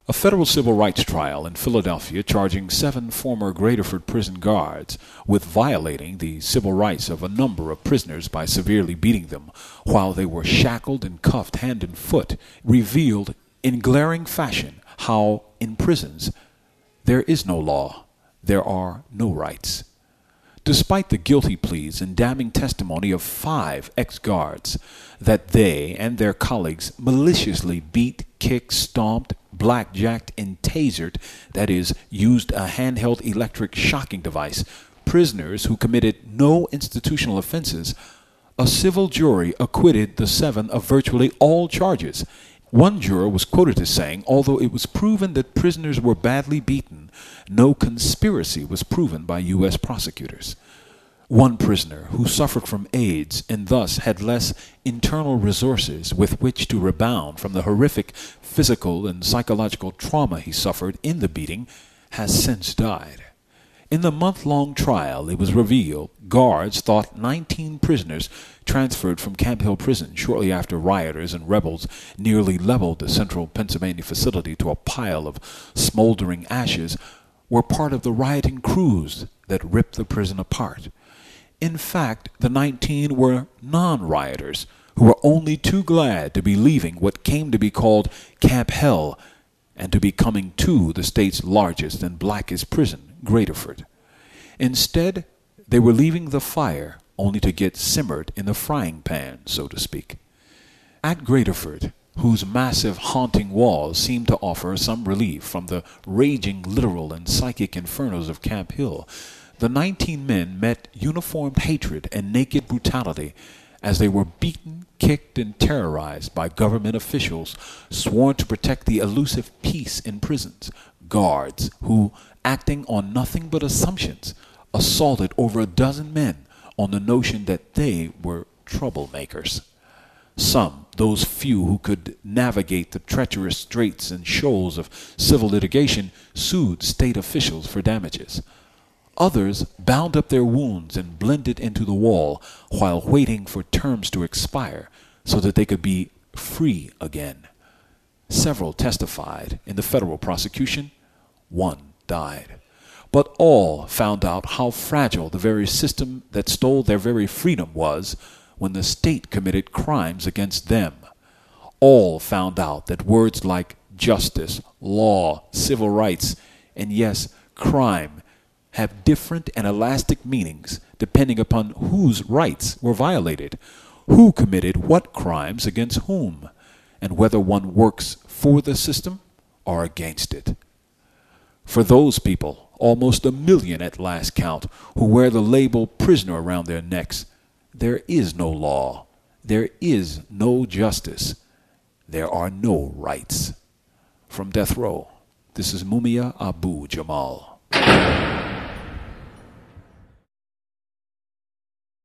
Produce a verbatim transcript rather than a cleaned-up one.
A federal civil rights trial in Philadelphia charging seven former Graterford prison guards with violating the civil rights of a number of prisoners by severely beating them while they were shackled and cuffed hand and foot revealed in glaring fashion how in prisons there is no law, there are no rights. Despite the guilty pleas and damning testimony of five ex-guards that they and their colleagues maliciously beat, kicked, stomped, blackjacked, and tasered, that is, used a handheld electric shocking device, prisoners who committed no institutional offenses, a civil jury acquitted the seven of virtually all charges. One juror was quoted as saying, although it was proven that prisoners were badly beaten, no conspiracy was proven by U S prosecutors. One prisoner who suffered from AIDS and thus had less internal resources with which to rebound from the horrific physical and psychological trauma he suffered in the beating has since died. In the month-long trial, it was revealed guards thought nineteen prisoners transferred from Camp Hill Prison shortly after rioters and rebels nearly leveled the central Pennsylvania facility to a pile of smoldering ashes were part of the rioting crews that ripped the prison apart. In fact, the nineteen were non-rioters who were only too glad to be leaving what came to be called Camp Hell and to be coming to the state's largest and blackest prison, Graterford. Instead, they were leaving the fire only to get simmered in the frying pan, so to speak. At Graterford, whose massive haunting walls seemed to offer some relief from the raging literal and psychic infernos of Camp Hill, the nineteen men met uniformed hatred and naked brutality as they were beaten, kicked, and terrorized by government officials sworn to protect the elusive peace in prisons, guards who, acting on nothing but assumptions, assaulted over a dozen men on the notion that they were troublemakers. Some, those few who could navigate the treacherous straits and shoals of civil litigation, sued state officials for damages. Others bound up their wounds and blended into the wall while waiting for terms to expire so that they could be free again. Several testified in the federal prosecution. One died. But all found out how fragile the very system that stole their very freedom was when the state committed crimes against them. All found out that words like justice, law, civil rights, and yes, crime have different and elastic meanings depending upon whose rights were violated, who committed what crimes against whom, and whether one works for the system or against it. For those people, almost a million at last count, who wear the label prisoner around their necks, there is no law, there is no justice, there are no rights. From death row, this is Mumia Abu Jamal.